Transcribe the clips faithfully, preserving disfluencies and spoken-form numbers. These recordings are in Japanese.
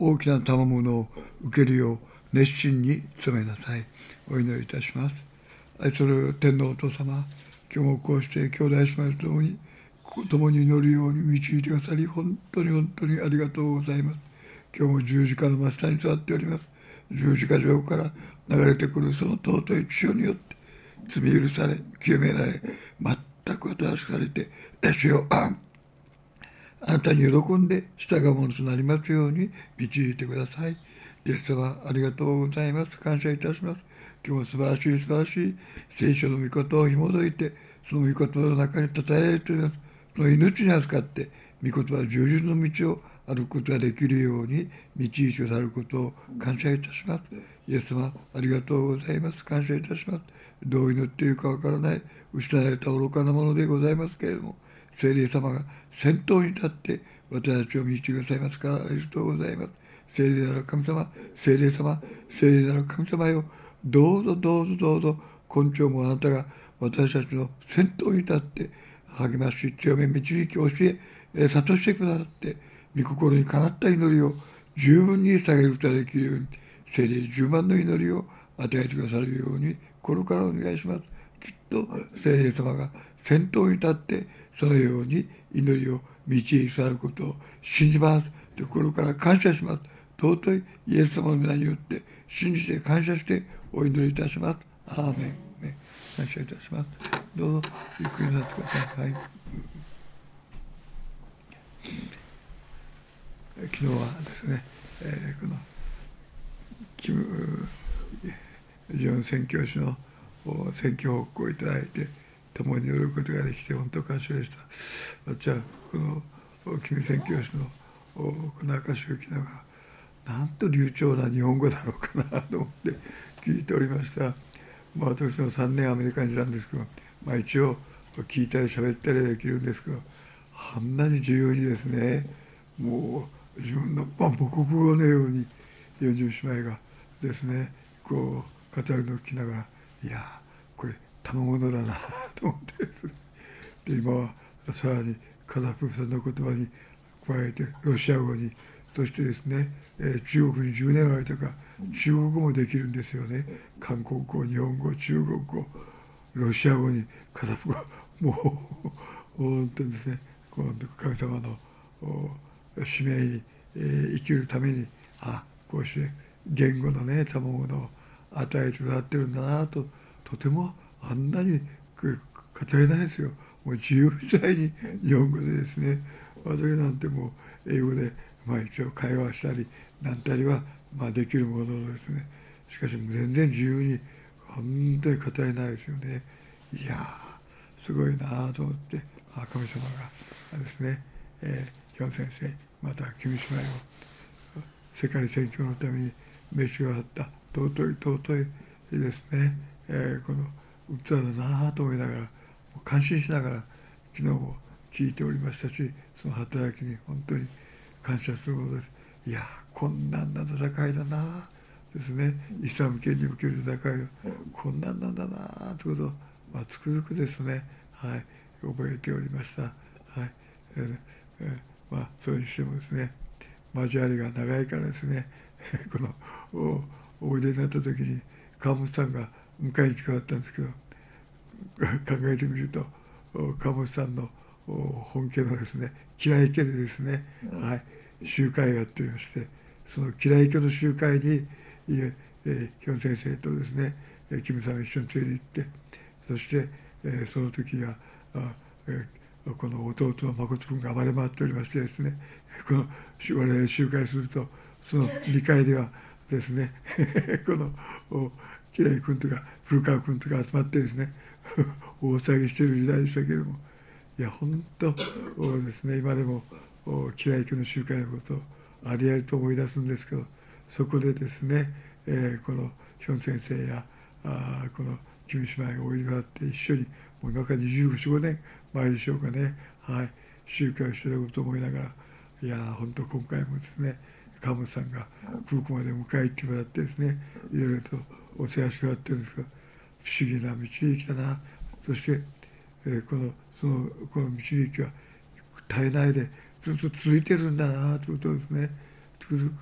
大きな賜物を受けるよう熱心に努めなさい。お祈りいたします。愛する天皇お父様、今日もこうして兄弟姉妹と共に共に祈るように導いてくださり、本当に本当にありがとうございます。今日も十字架の真下に座っております。十字架上から流れてくるその尊い血潮によって罪許され、清められ、全く新しくされて、主よ、あなたに喜んで従うものとなりますように導いてください。イエス様、ありがとうございます。感謝いたします。今日も素晴らしい素晴らしい聖書の御事を紐解いて、その御言葉の中に称えられています。その命に預かって、御言葉充実の道を歩くことができるように導いてくださることを感謝いたします。イエス様、ありがとうございます。感謝いたします。どう祈っているかわからない、失われた愚かなものでございますけれども、聖霊様が先頭に立って私たちを導いてくださいますからありがとうございます。聖霊なる神様、聖霊様、聖霊なる神様よ、どうぞどうぞどうぞ、今朝もあなたが私たちの先頭に立って励まし、強め、導き、教え、諭してくださって、御心にかなった祈りを十分に下げることができるように、聖霊十万の祈りを与えてくださるように、心からお願いします。きっと聖霊様が先頭に立って、そのように祈りを導いてくださることを信じます。心から感謝します。尊いイエス様の皆によって信じて感謝してお祈りいたします。アーメン。ね、感謝いたします。どうぞゆっくりなってください。はい、昨日はですね、えー、このキム・ジョン宣教師の宣教報告をいただいて、共に祈ることができて本当感謝でした。私はこのキム宣教師のこの証を聞きながら、なんと流暢な日本語だろうかなと思って聞いておりました。まあ、私もさんねんアメリカにいたんですけど、まあ、一応聞いたり喋ったりできるんですけど、あんなに自由にですね、もう自分の、まあ、母国語のようによんじゅう姉妹がですね、こう語るのを聞きながら、いやこれ賜物だなと思ってですね、で今はさらにカザフスタンの言葉に加えてロシア語に、そしてですね、えー、中国にじゅうねん前とか中国語もできるんですよね。韓国語、日本語、中国語、ロシア語にカザフ語、もう本当にですね、この神様の使命に、えー、生きるために、あこうして言語のね賜物を与えてくださってるんだなと、とてもあんなに語れないですよ。もう自由自在に日本語でですね、私なんてもう英語でまあ一応会話したりなんたりはまあできるもののですね、しかし全然自由に本当に語れないですよね。いやーすごいなと思って、あ神様がですね、えー、ヒョン先生また君姉妹を世界宣教のために召し上がった尊い尊いですね、えー、この器だなと思いながら感心しながら昨日も聞いておりましたし、その働きに本当に感謝するものです。いや困難な戦いだなですね、イスラム圏における戦いは困難なんだなということを、まあ、つくづくですね、はい、覚えておりました。はい、えーえー、まあそれにしてもですね、交わりが長いからですね、この お, おいでになった時に川本さんが迎えに来てくださったんですけど、考えてみると川本さんの本家のですね吉良池でですね、はい、集会がやっておりまして、その吉良池の集会にえー、ヒョン先生とですねキムさんが一緒に連れて行って、そして、えー、その時はあ、えー、この弟の誠君が暴れ回っておりましてですね、この我々集会するとそのにかいではですねこの吉良君とか古川君とか集まってですね大騒ぎしている時代でしたけれども、いや本当ですね、今でも吉良池の集会のことをありありと思い出すんですけど、そこでですね、えー、このヒョン先生やあこのキム姉妹がおいでがあって一緒にもう今からにじゅうご、ごねんまえでしょうかね、はい、集会をしてたことを思いながら、いや本当今回もですね川本さんが空港まで迎え行ってもらってですね、いろいろとお世話してもらってるんですが、不思議な導きだな。そして、えー、このそのこの導きは絶えないでずっと続いてるんだなということをですね、つくづく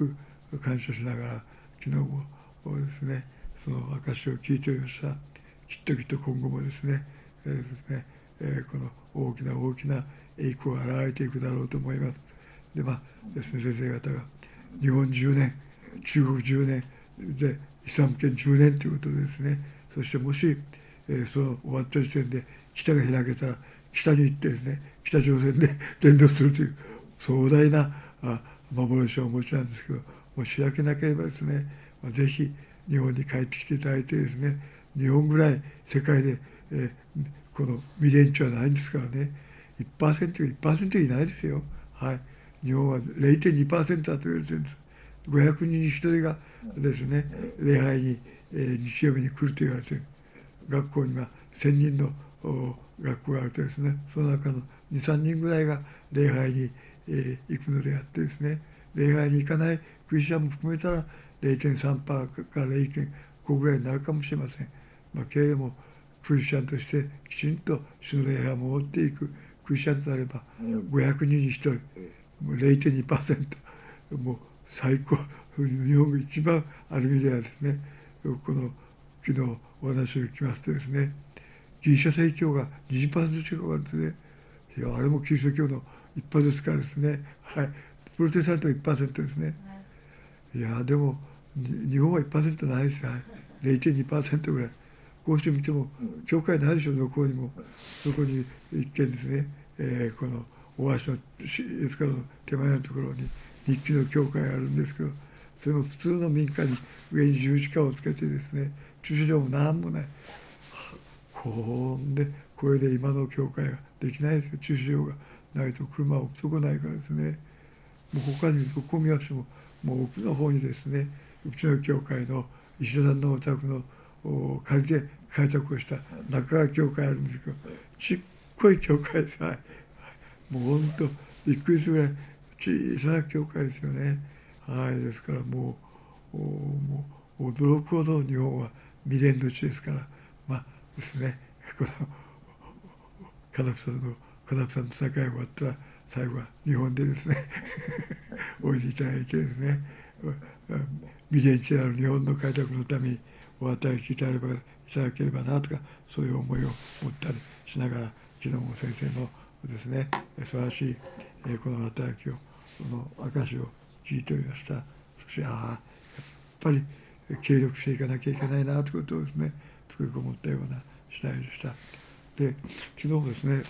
感謝しながら昨日もですねその証を聞いておりました。きっときっと今後もですね、えーですねえー、この大きな大きな栄光が現れていくだろうと思います。でまあですね先生方が日本じゅうねん中国じゅうねんでイスラム圏じゅうねんということでですね、そしてもし、えー、その終わった時点で北が開けたら北に行ってですね北朝鮮で伝道するという壮大なあ幻をお持ちなんですけど、もし開けなければですね、まあ、ぜひ日本に帰ってきていただいてですね、日本ぐらい世界で、えー、この未伝地はないんですからね、いちパーセントがいちパーセントいないですよ。はい、日本は れいてんにパーセント だと言われてるんです。ごひゃくにんにひとりがですね礼拝に、えー、日曜日に来ると言われている。学校にはせんにんの学校があるとですね、その中のに、さんにんぐらいが礼拝に、えー、行くのであってですね、礼拝に行かないクリスチャンも含めたら れいてんさんパーセント から れいてんご ぐらいになるかもしれません。まあ、けれどもクリスチャンとしてきちんと主の礼拝を守っていくクリスチャンとなればごひゃくにんにひとり、もう れいてんにパーセント、もう最高、日本が一番ある意味ではですね、この昨日お話を聞きますとですね、ギリシャ正教が にじゅっパーセント 近くあるんですね。いやあれもキリスト教の一派ですからですね、はい、プロテスタントは いちパーセント ですね。いやでも日本は いちパーセント ないですよ、はい、れいてんにパーセント ぐらい。こうして見ても教会ないでしょ、どこにも。そこに一見ですね、えー、この大橋のですからの手前のところに日記の教会があるんですけど、それも普通の民家に上に十字架をつけてですね、駐車場も何もない。こんでこれで今の教会ができないですよ。駐車場がないと車を置くとこないからですね。もう他にどこ見ましてももう奥の方にですね、うちの教会の石田さんのお宅の借りて開拓をした中川教会あるんですけど、ちっこい教会です。はい、もう本当びっくりするぐらい小さな教会ですよね。はい、ですからもうもう驚くほど日本は未練の地ですから、まあですね、この金子さんの金子さんの戦いが終わったら最後は日本でですねおいでいただいてですね、未伝地である日本の開拓のためにお与えしていただければいただければなとか、そういう思いを持ったりしながら、昨日も先生のですね素晴らしいこの働きを、その証を聞いておりました。そしてああやっぱり継続していかなきゃいけないなということをですねつくづく思ったような次第でした。で昨日もですね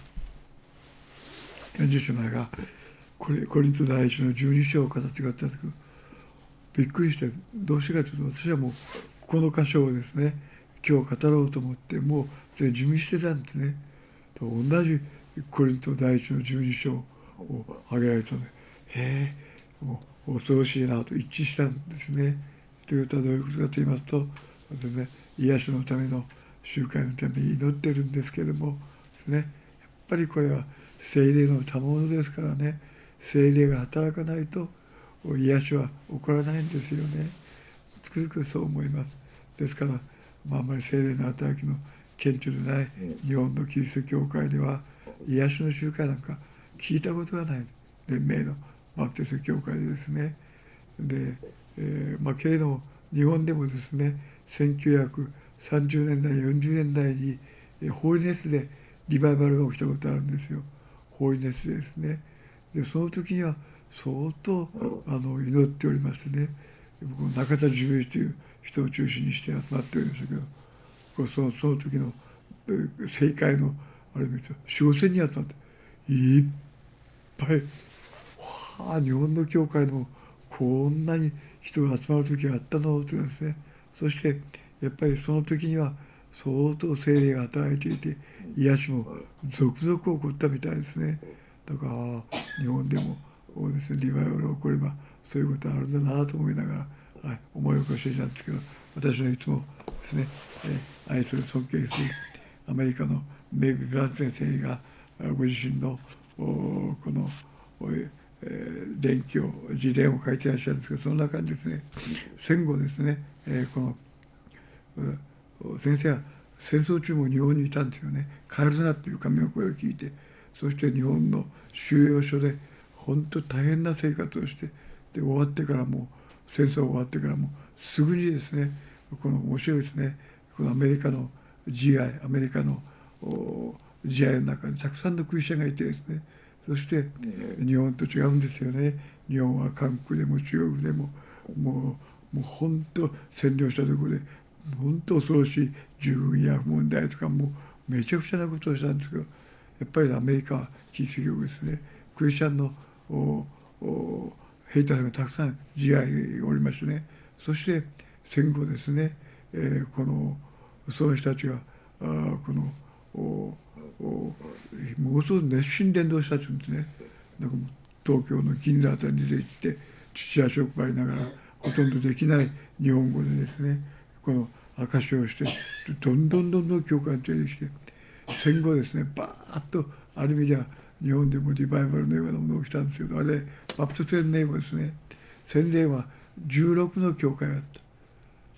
演説者がコリント第一のじゅうに章を語ってくださったんですけど、びっくりして、どうしてかというと私はもうここの箇所をですね今日語ろうと思ってもうそれ準備してたんですね。同じコリント第一のじゅうに章を挙げられたので、へえもう恐ろしいなと一致したんですね。ということはどういうことかと言いますと、ですね、癒しのための集会のために祈ってるんですけれどもですね、やっぱりこれは聖霊の賜物ですからね、聖霊が働かないと癒しは起こらないんですよね。つくづくそう思います。ですから、まあ、あまり聖霊の働きの顕著でない日本のキリスト教会では癒しの集会なんか聞いたことがない、連盟のバプテスト教会でですね。で、えーまあ、けれども日本でもですねせんきゅうひゃくさんじゅうねんだいよんじゅうねんだいにホーリネスでリバイバルが起きたことあるんですよ。ホーリネスでですね。でその時には相当あの祈っておりましてね、僕も中田十一という人を中心にして集まっておりましたけど、そのその時の正解のあれ見るとよん、ごせんにん集まっていっぱい、はあ日本の教会でもこんなに人が集まる時があったのというですね。そしてやっぱりその時には相当聖霊が働いていて癒しも続々起こったみたいですね。だから日本でもですねリバイバルが起こればそういうことあるんだなと思いながら、はい、思い起こしていたんですけど、私のいつもですね、え愛する尊敬するアメリカのメイビー・ブラント先生がご自身のこの伝記を自伝を書いていらっしゃるんですけど、その中にですね戦後ですね、えー、この先生は戦争中も日本にいたんですよね。帰るなっていう神の声を聞いて、そして日本の収容所で本当大変な生活をして、で終わってからも戦争終わってからもすぐにですね、この面白いですね、このアメリカの ジーアイ、アメリカの ジーアイ の中にたくさんのクリスチャンがいてですね、そして日本と違うんですよね。日本は韓国でも中国でももうもう本当占領したところで本当恐ろしい従軍や問題とかもうめちゃくちゃなことをしたんですけど、やっぱりアメリカはキリスト教ですね、クリスチャンのおお兵隊がたくさん ジーアイ がおりましてね、そして戦後ですね、えー、このその人たちがあこのおおものすごく熱心伝道したっていうんですね。なんか東京の銀座あたりに出て行って父足を配りながらほとんどできない日本語でですね、この証しをしてどんどんどんどん教会に出てきて、戦後ですねバーッとある意味では日本でもリバイバルのようなものが来たんですけど、あれバプトス宣言はですね、戦前はじゅうろくの教会があった。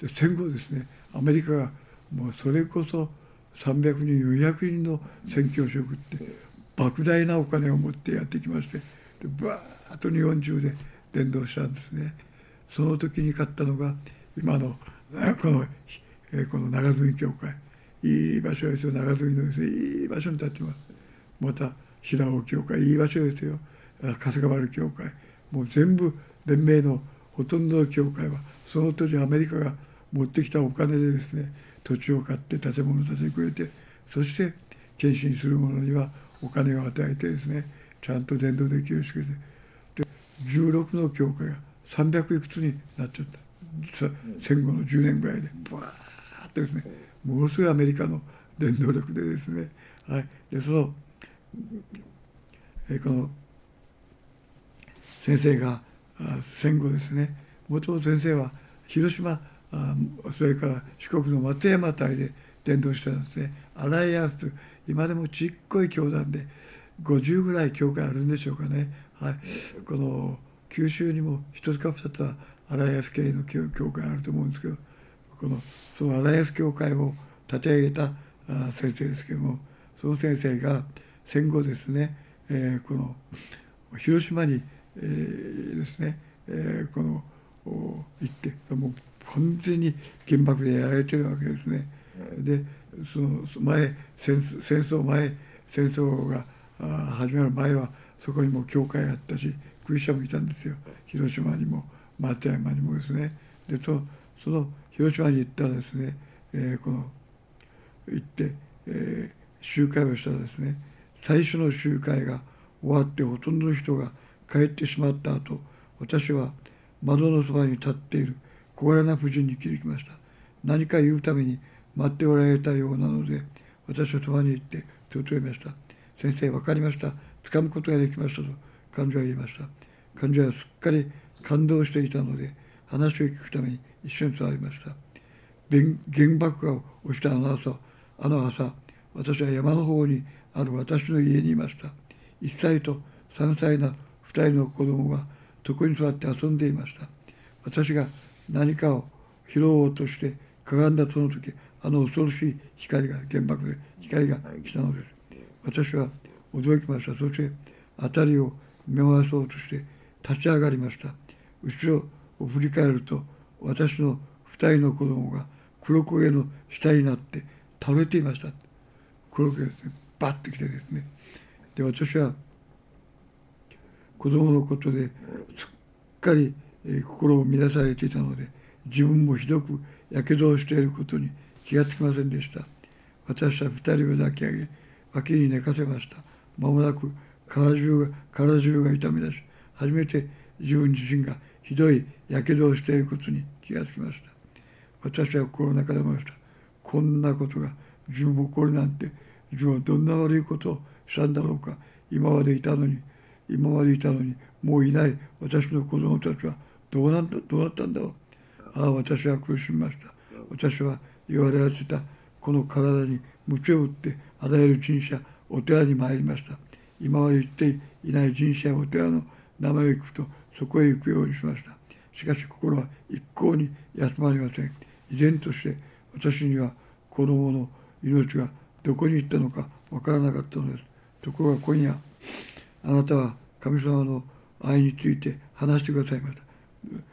で戦後ですね、アメリカがもうそれこそさんびゃくにんよんひゃくにんの宣教師を送って莫大なお金を持ってやってきまして、でバーッと日本中で伝道したんですね。その時に買ったのが今のこの、えー、この長住教会、いい場所ですよ。長住のですね、いい場所に立ってます。また白尾教会、いい場所ですよ。春日丸教会、もう全部連盟のほとんどの教会はその当時アメリカが持ってきたお金でですね、土地を買って建物を建ててくれて、そして献身する者にはお金を与えてですね、ちゃんと伝道できるようにしてくれて、でじゅうろくの教会がさんびゃくいくつになっちゃった。戦後のじゅうねんぐらいでブワーッとですね、ものすごいアメリカの伝道力でですね、はい、でその、えこの先生が戦後ですね、もともと先生は広島、それから四国の松山あたりで伝道してたんですね。アライアンスと今でもちっこい教団でごじゅうぐらい教会あるんでしょうかね。はい、この九州にも一つか二つはアライアンス系の教会あると思うんですけど、このそのアライアンス教会を立て上げた先生ですけども、その先生が戦後ですね、えー、この広島に、えー、ですね、えー、この行ってもう完全に原爆でやられてるわけですね。でその前戦戦争前戦争が始まる前はそこにも教会があったしクリスチャンもいたんですよ。広島にも松山にもですね。でそその広島に行ったらですね、えー、この行って、えー、集会をしたらですね、最初の集会が終わってほとんどの人が帰ってしまった後、私は窓のそばに立っている小柄な婦人に気づきました。何か言うために待っておられたようなので、私はそばに行って手を取りました。先生、分かりました。掴むことができましたと彼女は言いました。彼女はすっかり感動していたので、話を聞くために一緒に座りました。原爆が落ちたあの朝、あの朝、私は山の方にある私の家にいました。いっさいとさんさいのふたりの子供が床に座って遊んでいました。私が何かを拾おうとしてかがんだその時、あの恐ろしい光が、原爆で光が来たのです。私は驚きました。そして辺りを見回そうとして立ち上がりました。後ろを振り返ると、私の二人の子供が黒焦げの下になって倒れていました。黒焦げですね、バッと来てですね。で、私は子供のことですっかり、えー、心を乱されていたので、自分もひどくやけどをしていることに気がつきませんでした。私は二人を抱き上げ、脇に寝かせました。間もなく体中が体中が痛み出し、初めて自分自身がひどいやけどをしていることに気がつきました。私は心の中で思いました。こんなことが自分も起こるなんて、自分はどんな悪いことをしたんだろうか。今までいたのに、今までいたのに、もういない私の子供たちはどうなんだ、どうなったんだろう。ああ、私は苦しみました。私は言われ始めたこの体に鞭を打ってあらゆる人種やお寺に参りました。今まで言っていない人種やお寺の名前を聞くとそこへ行くようにしました。しかし心は一向に休まりません。依然として私には子供の命がどこに行ったのかわからなかったのです。ところが今夜、あなたは神様の愛について話してくださいました。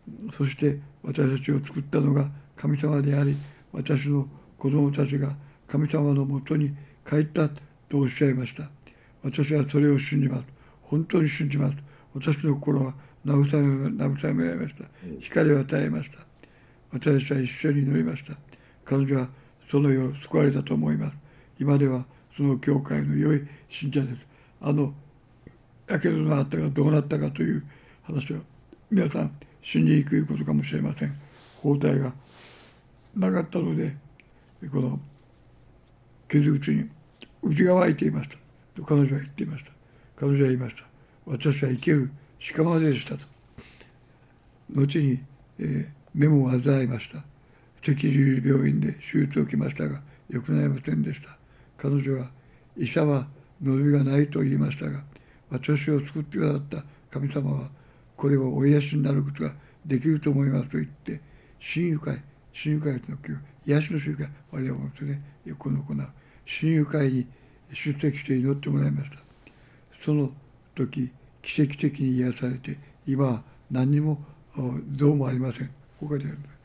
そして私たちを作ったのが神様であり、私の子供たちが神様のもとに帰ったとおっしゃいました。私はそれを信じます。本当に信じます。私の心は慰め慰められました。光を与えました。私たちは一緒に祈りました。彼女はその夜救われたと思います。今ではその教会の良い信者です。あのやけどのあったがどうなったかという話は皆さん信じにくいことかもしれません。包帯がなかったので、この傷口に内が湧いていましたと彼女は言っていました。彼女は言いました。私は生ける屍でしたと。後に、えー、目も患いました。赤十字病院で手術を受けましたが良くなりませんでした。彼女は医者は望みがないと言いましたが、私を救ってくださった神様はこれをお癒しになることができると思いますと言って、親友会親友会というのは癒しの集会、我々もですね横の行う親友会に出席して祈ってもらいました。その時奇跡的に癒されて、今は何にもどうもありません。こう書いてあるんです。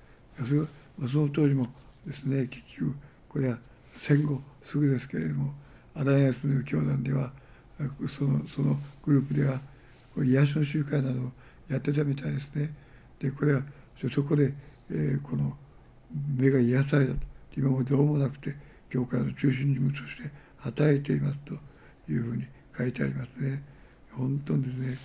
それはその当時もですね、結局これは戦後すぐですけれども、アライアンスの教団ではそのそのグループでは癒しの集会などをやってたみたいですね。でこれはそこで、えー、この目が癒されたと、今もどうもなくて教会の中心人物として働いていますというふうに書いてありますね。本当にですね、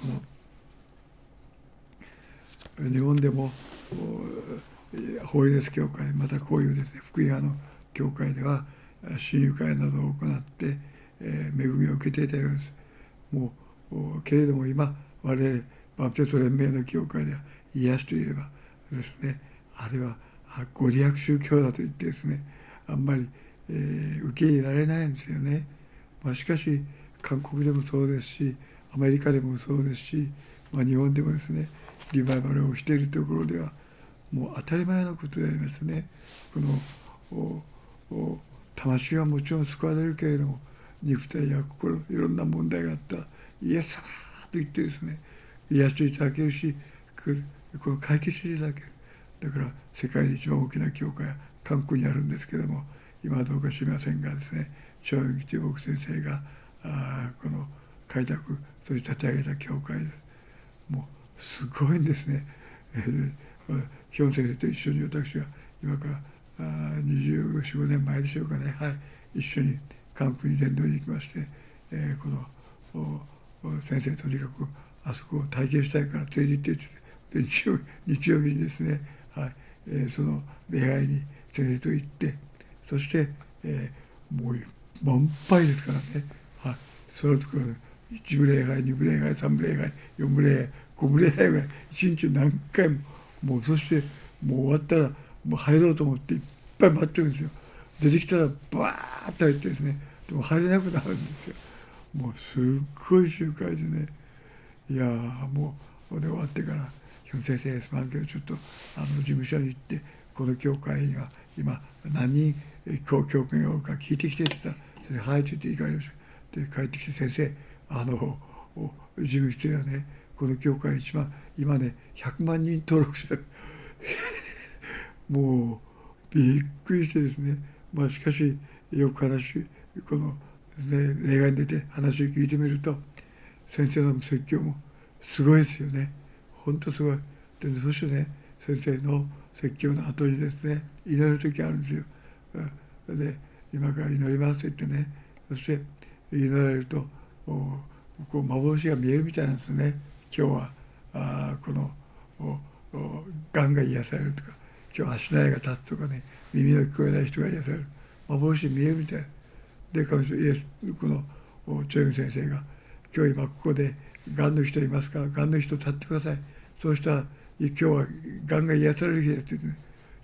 この日本でもホーリネス教会、またこういうですね福音派の教会では親友会などを行って、えー、恵みを受けていたようです。もうけれども今我々バプテスト連盟の教会では癒しといえばですね、あれはご利益宗教だと言ってですね、あんまり、えー、受け入れられないんですよね。まあ、しかし韓国でもそうですし、アメリカでもそうですし、まあ、日本でもですねリバイバルをしているところではもう当たり前のことでありますね。このおお魂はもちろん救われるけれども、肉体や心いろんな問題があったらイエス様と言ってですね癒していただけるし、この解決していただける。だから世界で一番大きな教会は韓国にあるんですけれども、今はどうか知りませんがですね、チョン・ギティボク先生があこの開拓そして立ち上げた教会です。もうすごいんですね。えー、ヒョン先生と一緒に私が今からにじゅうよん、ごねんまえでしょうかね、はい、一緒に韓国に伝道に行きまして、えー、この先生とにかくあそこを体験したいから連れて行ってで日曜日曜日にですね、はいえー、その礼拝に先生と行って、そして、えー、もう満杯ですからね、はい、そのところいち部礼拝に部礼拝さん部礼拝よん部礼拝ご部礼拝ぐらいいちにち何回も、もうそしてもう終わったらもう入ろうと思っていっぱい待ってるんですよ。出てきたらバーッと入ってですね、でも入れなくなるんですよ。もうすっごい集会でね、いやもうで終わってから「ヒョン先生すまんけどちょっとあの事務所に行ってこの教会には今何人教教会がおるか聞いてきて」って言ったら「先生はい」って言って行かれました。で帰ってきて「先生あの事務室ではねこの教会一番今ねひゃくまんにん登録者もうびっくりしてですね、まあしかしよく話この、ね、例外に出て話を聞いてみると先生の説教もすごいですよね。本当すごい。でそしてね先生の説教の後にですね祈る時あるんですよ。で今から祈りますと言ってね、そして祈られるとこう幻が見えるみたいなんですね。今日はあこのがんが癒されるとか、今日足の苗が立つとかね、耳の聞こえない人が癒される、幻見えるみたいな。で彼女イエスこのチョヨン先生が今日今ここでがんの人いますか、がんの人立ってください、そうしたら今日はがんが癒される日ですって言って、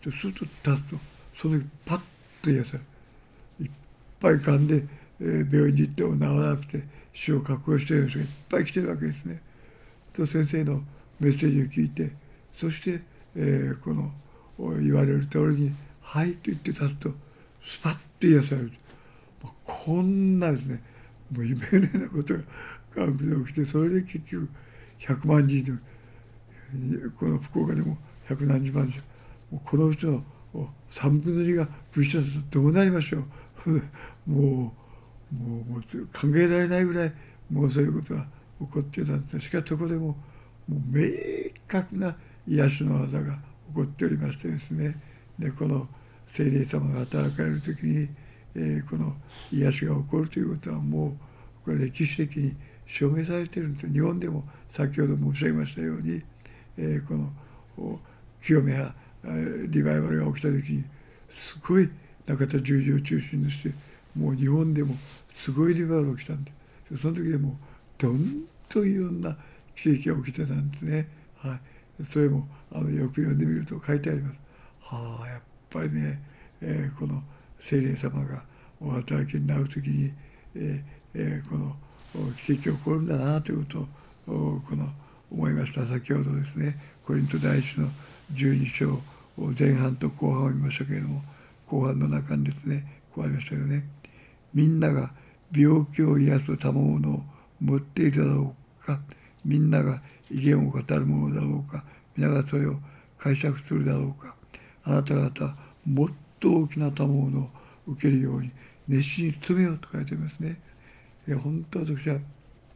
ね、すると立つとその時パッと癒される。いっぱいがんで、えー、病院に行っても治らなくて死を覚悟している人がいっぱい来てるわけですね。と先生のメッセージを聞いて、そして、えー、この言われる通りに「はい」と言って立つとスパッと癒される。こんなですねもう夢のようなことが韓国で起きて、それで結局ひゃくまんにんのこの福岡でも百何十万でしょ。もうこのうちのさんぶんのにが武士だとどうなりましょう。もうもうもう考えられないぐらいもうそういうことが起こってたんです。しかしそこでももう明確な癒しの技が起こっておりましてですね。でこの聖霊様が働かれる時に、えー、この癒しが起こるということはもうこれ歴史的に証明されているんです。日本でも先ほど申し上げましたように、えー、この清めやリバイバルが起きた時にすごい中田十字を中心としてもう日本でもすごいリバイバルが起きたんで、その時でもどんどんいろんな奇跡が起きてたんですね。はい、それもあのよく読んでみると書いてあります。はあ、やっぱりね、えー、この聖霊様がお働きになる時に、えーえー、この奇跡が起こるんだなということをこの思いました。先ほどですね、コリント第一のじゅうに章前半と後半を見ましたけれども、後半の中にですねこうありましたよね。みんなが病気を癒す賜物を持っているだろうか、みんなが威厳を語るものだろうか、皆がそれを解釈するだろうか、あなた方もっと大きな賜物を受けるように熱心に努めようと書いてありますね。いや本当私は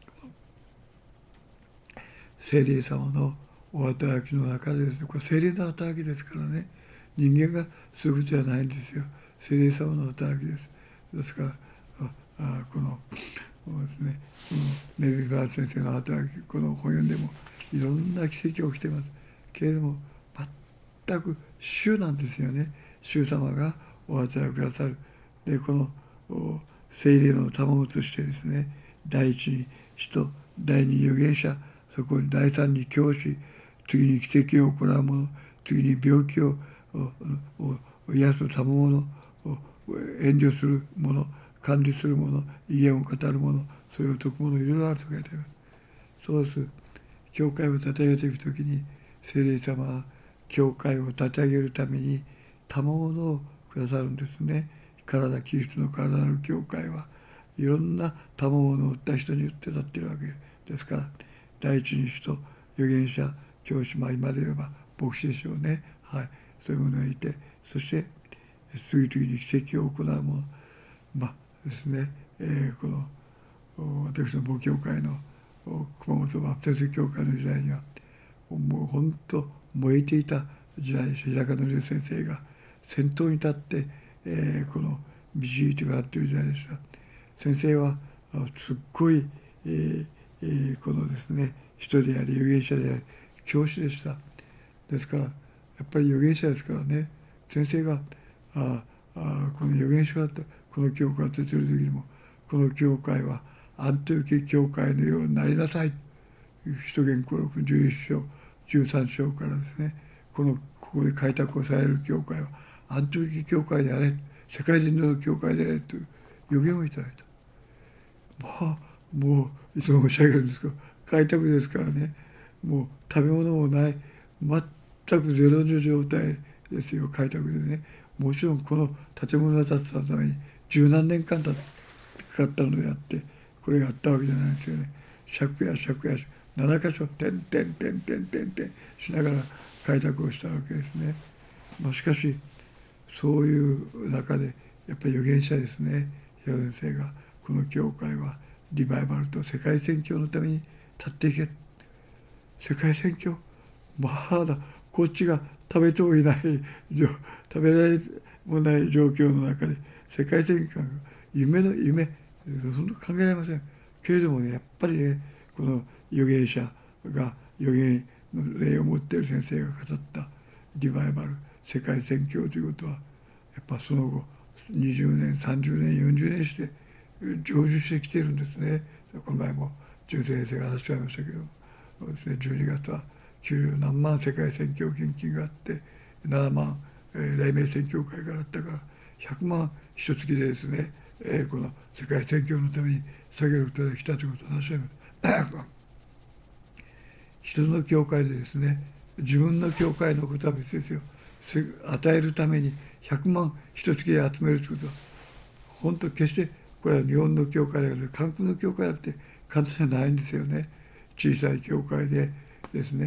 聖霊様のお働きの中でですね、これ聖霊の働きですからね、人間がすることじゃないんですよ。聖霊様の働きです。ですからああこのですね、このネビバー先生の働き、この本読んでもいろんな奇跡が起きています。けれども全く主なんですよね。主様がお働きくださる。でこの聖霊の賜物としてですね、第一に使徒、第二に預言者、そこに第三に教師、次に奇跡を行う者、次に病気を癒す賜物、援助する者、管理する者、威厳を語る者、それを説く者、いろいろあると書いてあります。そうです。教会を立て上げていくときに、聖霊様は教会を立て上げるために賜物をくださるんですね。体、キリストの体の教会はいろんな賜物を売った人によって立っているわけですから、第一に人、預言者、教師、まあ今で言えば牧師でしょうね。はい、そういうものがいて、そして次々に奇跡を行うもの、まあですね、えー、この私の母教会の熊本バプテスト教会の時代にはもう本当燃えていた時代でした。平川の先生が先頭に立って、えー、この導いてもらっている時代でした。先生はすっごい、えーえー、このですね人であり預言者であり教師でした。ですからやっぱり預言者ですからね、先生がああこの預言者がこの教会を立てる時にも、この教会はアントニオ教会のようになりなさい、使徒言行録じゅういっ章じゅうさん章からですね、このここで開拓をされる教会はアントニオ教会であれ、世界中の教会であれという予言をいただいた。まあもういつも申し上げるんですけど、開拓ですからね、もう食べ物もない全くゼロの状態ですよ、開拓でね。もちろんこの建物が建つために十何年間かかったのであって、これがあったわけじゃないんですよね。借家借家ななか所点点点点点点しながら開拓をしたわけですね。まあ、しかしそういう中でやっぱり預言者ですね、平田先生がこの教会はリバイバルと世界宣教のために立っていけ。世界宣教、まだこっちが食べてもいない食べられもない状況の中で世界宣教が夢の夢、そんな考えられませんけれどもね、やっぱりねこの預言者が預言の霊を持っている先生が語ったリバイバル世界宣教ということは、やっぱその後にじゅうねんさんじゅうねんよんじゅうねんして成就してきているんですね。この前も純先生が話し合いましたけどもですね、じゅうにがつはきゅうじゅうなんまん世界宣教献金があってななまん、えー、黎明宣教会があったからひゃくまん一月でですね、えー、この世界宣教のために下げることができたということを話し合います。一つの教会でですね、自分の教会のことは別ですよ。与えるためにひゃくまん一月で集めるということは本当決してこれは日本の教会だけど韓国の教会だって簡単じゃないんですよね。小さい教会でですね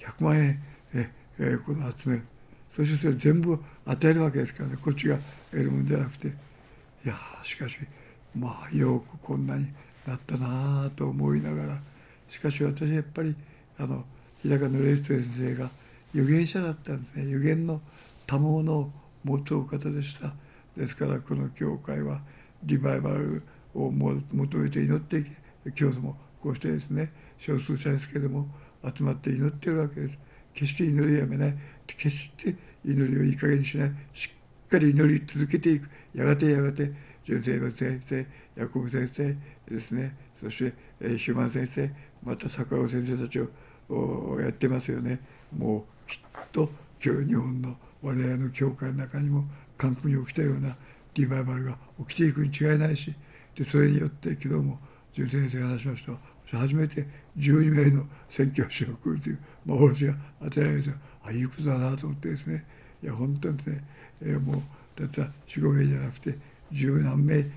ひゃくまんえんええこの集める。そしてそれ全部与えるわけですからね、こっちが得るもんじゃなくて。いやしかしまあよくこんなになったなと思いながら、しかし私はやっぱりあの日高のレス先生が預言者だったんですね。預言の賜物を持つお方でした。ですからこの教会はリバイバルを求めて祈っていけ、今日もこうしてですね、少数者ですけれども集まって祈っているわけです。決して祈りをやめない、決して祈りをいい加減にしない、しっかり祈り続けていく。やがてやがて純正の先生、ヤコブ先生ですね、そしてヒューマン先生、また坂尾先生たちをやってますよね。もうきっと今日日本の我々の教会の中にも韓国に起きたようなリバイバルが起きていくに違いないし、でそれによって昨日も純正先生が話しました。初めてじゅうにめいの宣教師を送るという幻が与えられた。ああいうことだなと思ってですね、いや本当にね、えー、もうたったよん、ごめいじゃなくて十何名振って、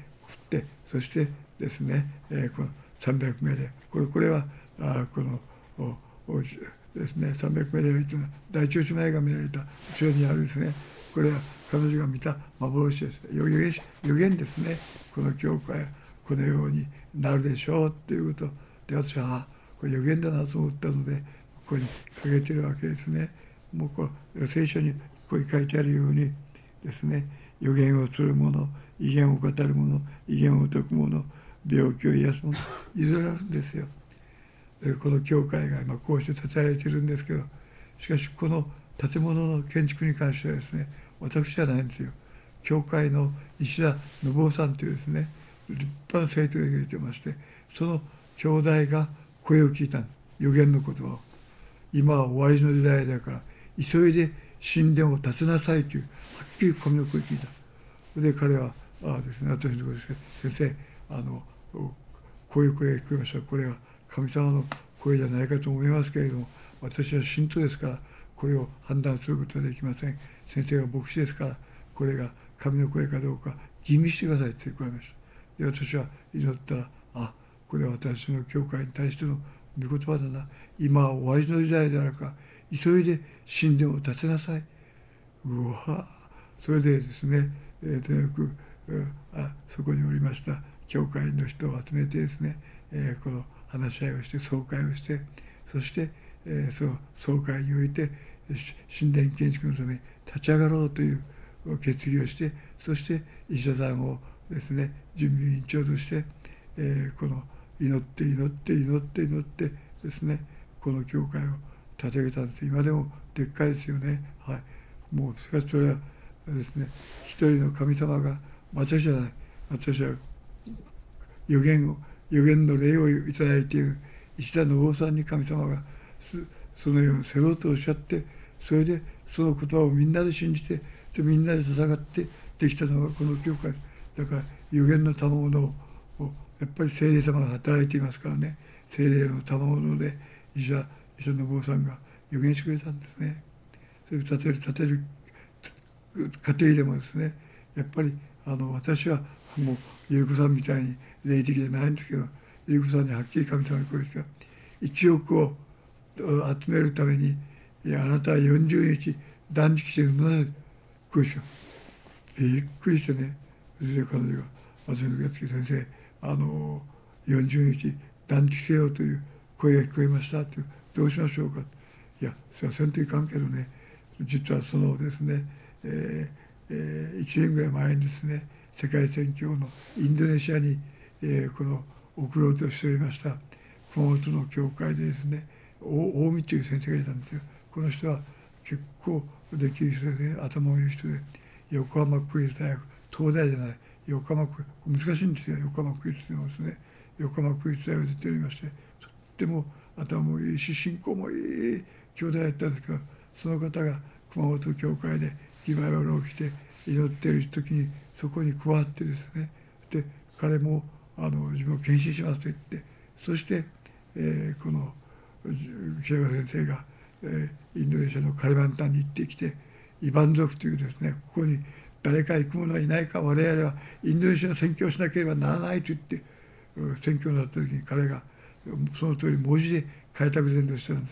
そしてですね、えー、このさんびゃくめいで、これこれはあこのおおですね、さんびゃくめいでというのは大中姉妹が見られた後ろにあるですね、これは彼女が見た幻です。予言予言ですね。この教会はこのようになるでしょうっていうことで、私はあこれ予言だなと思ったので、ここに書けてるわけですね。もうこう聖書にここに書いてあるようにですね、予言をする者、異言を語る者、異言を説く者、病気を癒す者、いろいろあるんですよ。でこの教会が今こうして建てられているんですけど、しかしこの建物の建築に関してはですね、私じゃないんですよ。教会の石田信夫さんというですね、立派な生徒がいてまして、その兄弟が声を聞いた予言の言葉を。今は終わりの時代だから急いで神殿を建てなさいというはっきり神の声を聞いた。で彼はああですね、私のところです先生、あのこういう声が聞こえました。これは神様の声じゃないかと思いますけれども、私は信徒ですからこれを判断することはできません。先生が牧師ですからこれが神の声かどうか吟味してくださいって言ってくれました。で私は祈ったら、あこれは私の教会に対しての御言葉だな。今は終わりの時代であるから急いで神殿を建てなさい。うわそれでですね、えー、とにかく、えー、あそこにおりました教会の人を集めてですね、えー、この話し合いをして総会をして、そして、えー、その総会において神殿建築のために立ち上がろうという決議をして、そして石田さんをですね準備委員長として、えー、この祈って祈って祈って祈ってですね、この教会を立ち上げたんです。今でもでっかいですよね。はい、もうしかしそれはですね、一人の神様が、私じゃない、私は予言を予言の霊をいただいている石田信夫さんに神様がそのようにせろとおっしゃって、それでその言葉をみんなで信じて、でみんなで戦ってできたのがこの教会だから、予言の賜物をやっぱり聖霊様が働いていますからね、聖霊の賜物で石田石田信夫さんが予言してくれたんですね。それを立てる立てる過程でもですね、やっぱりあの私はもうゆう子さんみたいに霊的じゃないんですけど、ゆう子さんにはっきり神様に声ですが、いちおくを集めるために、いやあなたはよんじゅうにち断食してるのだこうしよう。びっくりしてね、それで彼女が私の受付先生、あのよんじゅうにち断食せよという声が聞こえましたという、どうしましょうか。いやそれはせんといかんけどね、実はそのですね、えーえー、いちねんぐらい前にですね、世界宣教のインドネシアに、えー、この送ろうとしておりました熊本の教会でですね、大見という先生がいたんですよ。この人は結構できる人で、ね、頭のいい人で、横浜国立大学、東大じゃない、横浜国難しいんですよ、横浜国立でもですね、横浜国立大学で出ておりまして、とっても頭もいいし信仰もいい兄弟だったんですけど、その方が熊本教会でリバイバルが起きて祈っている時にそこに加わってですね、で彼もあの自分を献身しますと言って、そして、えー、この木山先生が、えー、インドネシアのカリマンタンに行ってきて、イバン族というですね、ここに誰か行く者はいないか、我々はインドネシアの宣教をしなければならないと言って宣教になった時に、彼がその通り文字で開拓伝道したんですよ。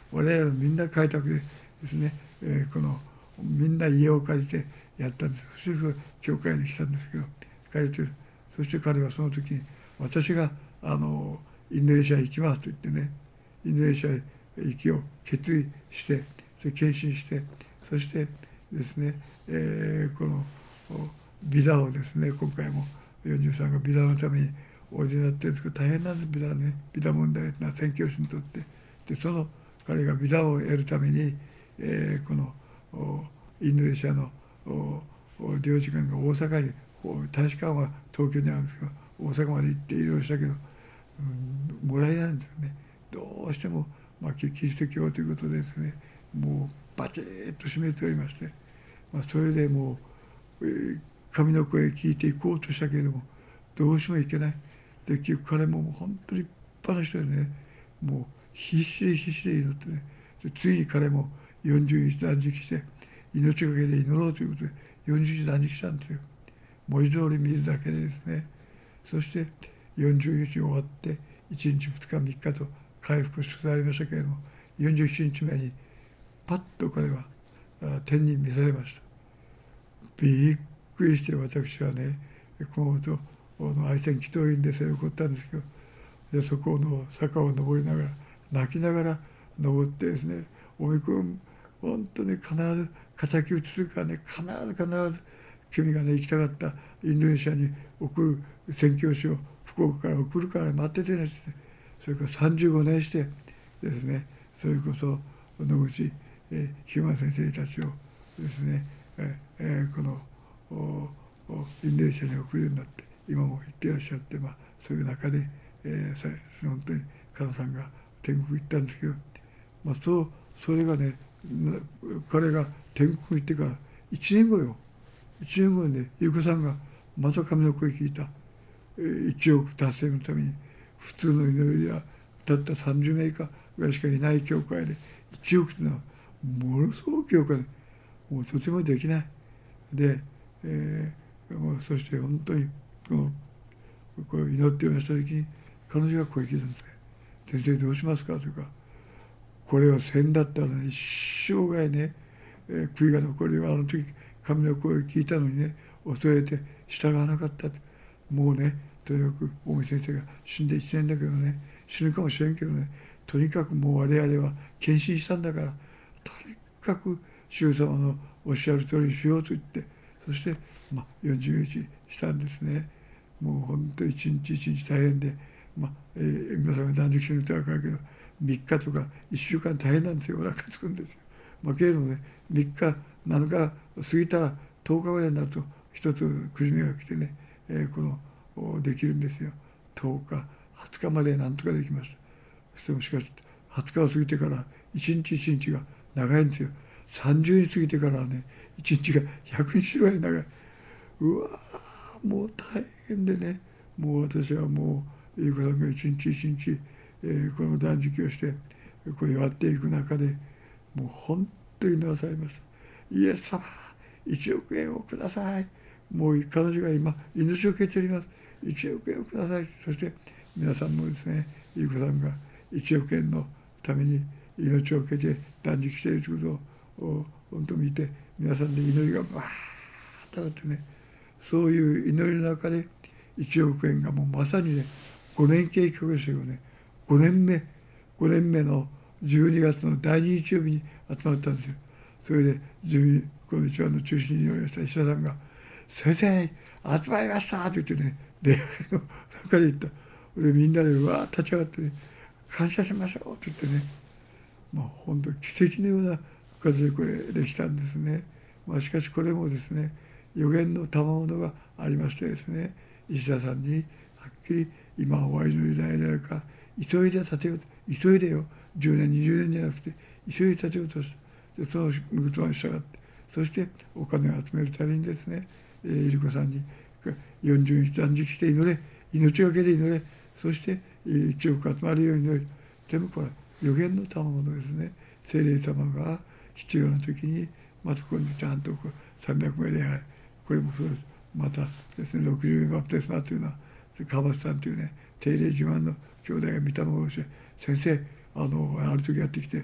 我々みんな開拓でですね、えー、このみんな家を借りてやったんです。そして教会に来たんですけど、借りて、そして彼はその時に私があのインドネシアへ行きますと言ってね、インドネシアへ行きを決意して、それ献身して、そしてですね、えー、このビザをですね、今回もよんじゅうさんがビザのためにおいでになってるんですけど、大変なんです、ビザね、ビザ問題な宣教師にとって。で、その彼がビザを得るために、えー、このインドネシアの領事館が大阪に、大使館は東京にあるんですけど、大阪まで行っていろいろしたけど、うん、もらえないんですよね。どうしても、まあ、キリスト教ということでですね、もうバチッと締めておりまして、まあ、それでもう、えー、神の声を聞いていこうとしたけれども、どうしてもいけない。で、結局彼ももう本当に立派な人でね、もう必死で必死で祈ってね、でついに彼もよんじゅうにち断食して、命がけで祈ろうということで、よんじゅうにち断食したんですよ。文字通り見るだけでですね。そしてよんじゅうにち終わって、いちにちふつかみっかと回復しつつありましたけれども、よんじゅうしちにちめにパッと彼は天に召されました。びっくりして私はね、熊本の愛染祈祷院でそれ起こったんですけど、でそこの坂を登りながら泣きながら登ってですね、おみくん本当に必ず敵討ちするからね、必ず必ず君がね行きたかったインドネシアに送る宣教師を福岡から送るから待っててねって、それからさんじゅうごねんしてですね、それこそ野口えヒューマン先生たちをですね、ええこのインドネシアに送るようになって、今も行ってらっしゃって、まあ、そういう中で、えー、本当に加藤さんが天国行ったんですけど、まあ、そうそれがね、彼が天国行ってからいちねんごよ、いちねんごにね、ゆうこさんがまた神の声聞いた、えー、いちおく達成のために普通の祈りやたったさんじゅうめいかぐらいしかいない教会でいちおくというのはものすごく教会でもうとてもできないで、えー、もうそして本当にこのこれを祈っていました時に彼女が声聞いたんですね。先生どうしますかというか、これは先だったらね、一生涯ね、えー、悔いが残るよ。あの時神の声を聞いたのにね、恐れて従わなかったと。もうね、とにかく大見先生が死んでいちねんだけどね、死ぬかもしれんけどね、とにかくもう我々は献身したんだから、とにかく主様のおっしゃる通りにしようと言って、そして、まあ、よんじゅうにちしたんですね。もう本当に一日一日大変で、まあえー、皆さんが断食すると分かるけど、みっかとかいっしゅうかん大変なんですよ。お腹つくんですよ。まあ、けれどもね、みっかなのか過ぎたらとおかぐらいになると一つくじめが来てね、えー、このできるんですよ。とおかはつかまでなんとかできました。そしてもしかしてはつかを過ぎてから一日一日が長いんですよ。さんじゅうにち過ぎてからはね、一日がひゃくにちぐらい長い。うわーもう大変でね、もう私はもうゆうこさんが一日一日、えー、この断食をしてこれやっていく中でもう本当になさいました。イエス様いちおくえんをください。もう彼女が今命を受けております。いちおくえんをください。そして皆さんもですね、ゆうこさんがいちおくえんのために命を受けて断食しているということを本当見て、皆さんで祈りがバーッと上がってね、そういう祈りの中でいちおくえんがもうまさにね、ごねん計画ですよね。ごねんめ、ごねんめのじゅうにがつのだいに日曜日に集まったんですよ。それで住民、この一番の中心におりました石田さんが、先生、集まりましたと言ってね、礼拝の中で言った。で、みんなでうわー立ち上がってね、感謝しましょうと言ってね、まあ本当奇跡のような形でこれできたんですね。まあしかしこれもですね、予言の賜物がありましてですね、石田さんにはっきり今終わりの時代であるから急いで立てようと、急いでよ、じゅうねんにじゅうねんじゃなくて急いで立てようとして、その言葉に従って、そしてお金を集めるためにですね、えー、百合子さんによんじゅうにち断食して祈れ、命がけで祈れ、そしていちおく集まるように祈る。全部これ予言の賜物ですね。聖霊様が必要な時にまた今度ちゃんとこうさんびゃくめい礼拝、これもそうです。またですね、ろくじゅうめいバプテスマというのは川端さんというね、定例自慢の兄弟が見たものをして、先生あのある時やってきて、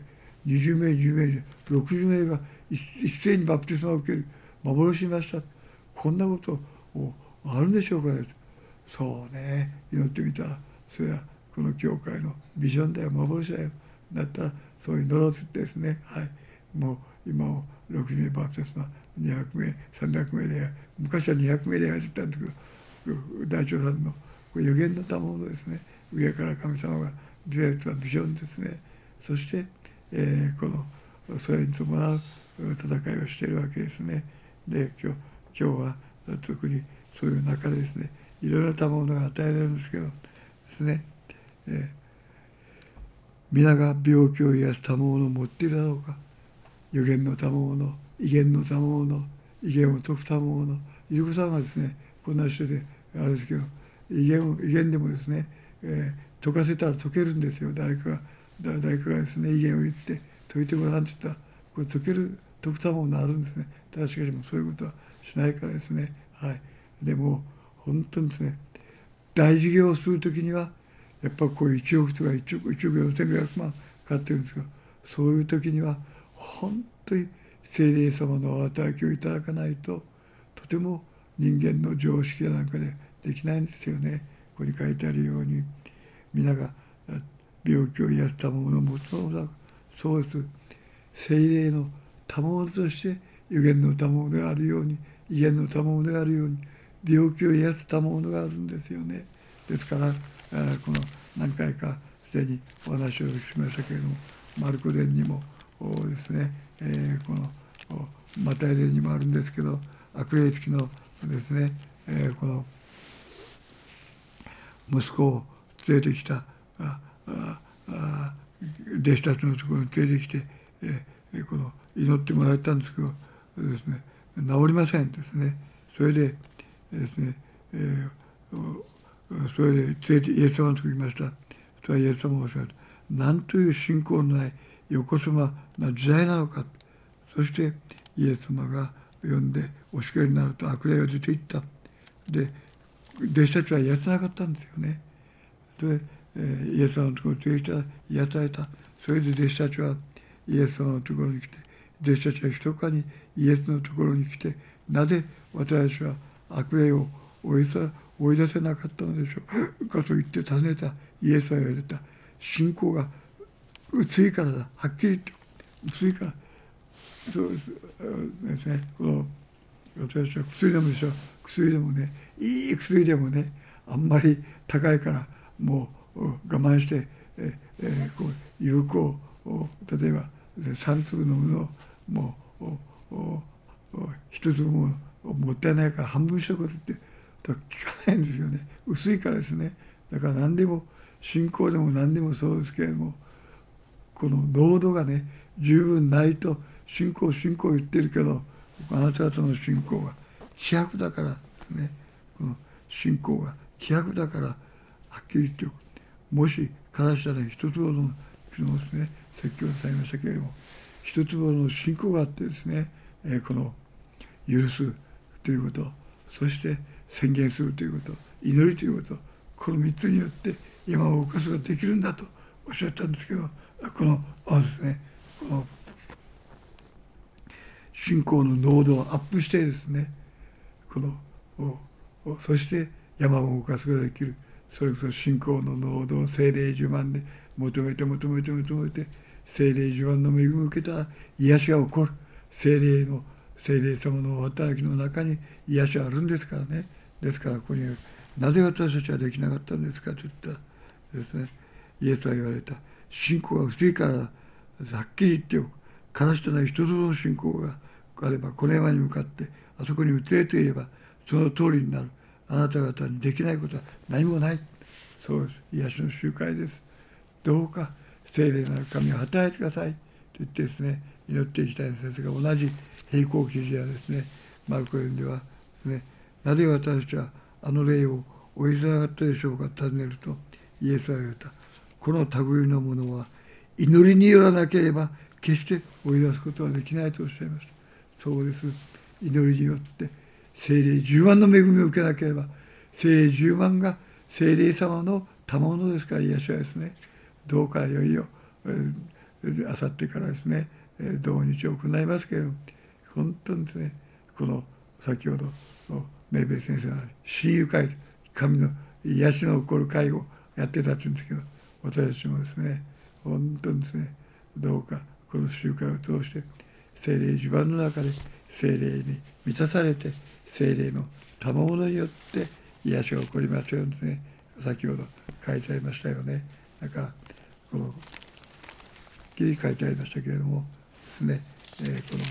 にじゅうめいじゅうめいろくじゅうめいが一斉にバプテスマを受ける、幻しました、こんなことをあるんでしょうかね。そうね、祈ってみたらそれはこの教会のビジョンだよ、幻だよ。だったらそういう祈ろうと言ってですね、はい、もう今をろくじゅうめいバプテスマ、にひゃくめいさんびゃくめいで、昔はにひゃくめいでやってたんですけど、大長さんの予言の賜物ですね、上から神様がビジョンですね。そして、えー、このそれに伴う戦いをしているわけですね。で今日今日は特にそういう中でですね、いろいろな賜物が与えられるんですけどですね、えー、皆が病気を癒す賜物を持っているだろうか。予言の賜物、威厳の賜物、威厳を解く賜物、ゆるこさんはですね、こんな人であれですけど、威厳威厳でもですね、えー、解かせたら解けるんですよ。誰かが誰かがですね、威厳を言って解いてごらんって言ったら、これ解ける解く賜物があるんですね。ただしかしもそういうことはしないからですね。はい。でも本当にですね、大事業をするときにはやっぱこういういちおくとかいちおくよんせんごひゃくまんかかってるんですけど、そういう時には本当に聖霊様のお働きをいただかないと、とても人間の常識やなんかでできないんですよね。ここに書いてあるように、皆が病気を癒す賜物を持つのだ。そうです。聖霊の賜物として予言の賜物があるように、威厳の賜物があるように、病気を癒す賜物があるんですよね。ですからこの何回かすでにお話をしましたけれども、マルコ伝にもですね、えー、このマタイ伝にもあるんですけど、悪霊付きのですね、えー、この息子を連れてきたあああ弟子たちのところに連れてきて、えー、この祈ってもらえたんですけどですね、治りませんですね。それでですね、えー、それで連れてイエス様のところに来ました。それはイエス様がおっしゃる。なんという信仰のない横さまな時代なのか。そしてイエス様が呼んでお叱りになると悪霊が出ていった。で弟子たちは癒さなかったんですよね。で、えー、イエス様のところに連れてきたら癒された。それで弟子たちはイエス様のところに来て、弟子たちは密かにイエスのところに来て、なぜ私たちは悪霊を追いさ追い出せなかったのでしょうかと言って尋ねた。イエスは言われた。信仰が薄いからだ。はっきり言って薄いから。そうですね。この私たちは薬でもでしょ。薬でもね、いい薬でもね、あんまり高いからもう我慢してええこう有効を例えばさん粒飲むのをもう一粒ももったいないから半分しとくって効かないんですよね。薄いからですね。だから何でも信仰でも何でもそうですけれども、この濃度がね十分ないと信仰信仰言ってるけど、あなた方の信仰が希薄だからですね。この信仰が希薄だからはっきり言っておく。もしからしたら一つほどの昨日ですね説教されましたけれども、一つほどの信仰があってですね、えー、この許すということ、そして宣言するということ、祈りということ、この三つによって山を動かすことができるんだとおっしゃったんですけど、このあですね、この信仰の濃度をアップしてですね、このそして山を動かすことができる。それこそ信仰の濃度を聖霊充満で求めて求めて求めて、聖霊充満の恵みを受けたら癒しが起こる。聖霊の聖霊様の働きの中に癒しがあるんですからね。ですからここになぜ私たちはできなかったんですかと言ったらですね、イエスは言われた。信仰が薄いからはっきり言っておく。からしたない一つの信仰があればこの山に向かってあそこに移れと言えばその通りになる。あなた方にできないことは何もない。そうです。癒しの集会です。どうか聖霊なる神を働いてくださいと言ってですね、祈っていきたいんですが、同じ並行記事やですね、マルコ読んではですね、なぜ私たちはあの霊を追いづらかったでしょうかと尋ねると、イエスは言われた。この類のものは祈りによらなければ決して追い出すことはできないとおっしゃいました。そうです。祈りによって聖霊十万の恵みを受けなければ、聖霊十万が聖霊様の賜物ですから、癒しはですね、どうかいよいよ、えあさってからですね同日を行いますけれども、本当にですねこの先ほど明米先生の親友会、神の癒しの起こる会をやってたって言うんですけど、私たちもですね本当にですねどうかこの集会を通して聖霊地盤の中で聖霊に満たされて、聖霊の賜物によって癒しが起こりますようにですね、先ほど書いてありましたよね。だからこのきり書いてありましたけれどもですね、えー、こ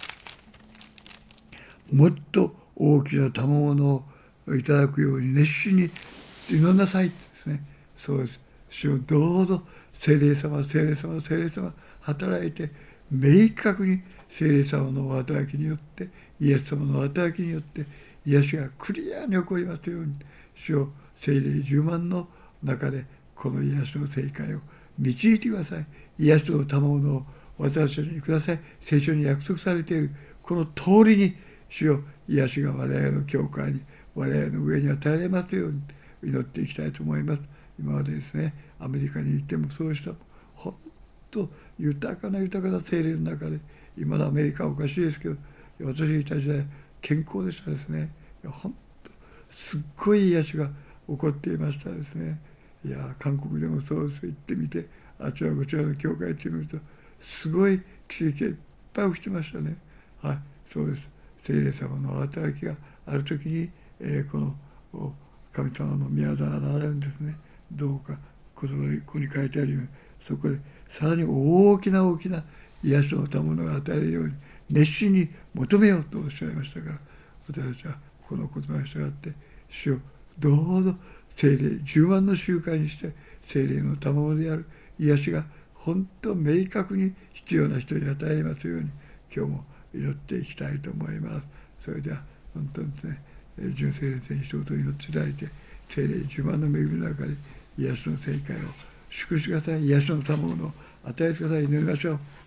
のもっと大きな賜物をいただくように熱心に祈りなさいですね。そうです。主をどうぞ聖霊様、聖霊様、聖霊様働いて、明確に聖霊様のお働きによって、イエス様のお働きによって癒しがクリアに起こりますように、主を聖霊充満の中でこの癒しの正解を導いてください。癒しの賜物を私たちにください。聖書に約束されているこの通りに主よ癒しが我々の教会に、我々の上に与えられますように祈っていきたいと思います。今までですねアメリカに行ってもそうした本当豊かな豊かな聖霊の中で、今のアメリカはおかしいですけど私がいた時代健康でしたですね。本当すっごい癒しが起こっていましたですね。いや韓国でもそうです。行ってみてあちらこちらの教会行ってみるとすごい奇跡がいっぱい起きてましたね。はい、そうです。聖霊様の働きがある時に、えー、この神様の宮沢が現れるんですね。どうかここに書いてあるようにそこでさらに大きな大きな癒しの賜物が与えるように熱心に求めようとおっしゃいましたから、私たちはこの言葉に従って主をどうぞ聖霊充満の習慣にして聖霊の賜物である癒しが本当明確に必要な人に与えますように今日も祈っていきたいと思います。それでは本当にですね純正霊天使と祈っていただいて、聖霊充満の恵みの中で癒しの正解を祝福してください。癒しの賜物を与えてください。祈りましょう。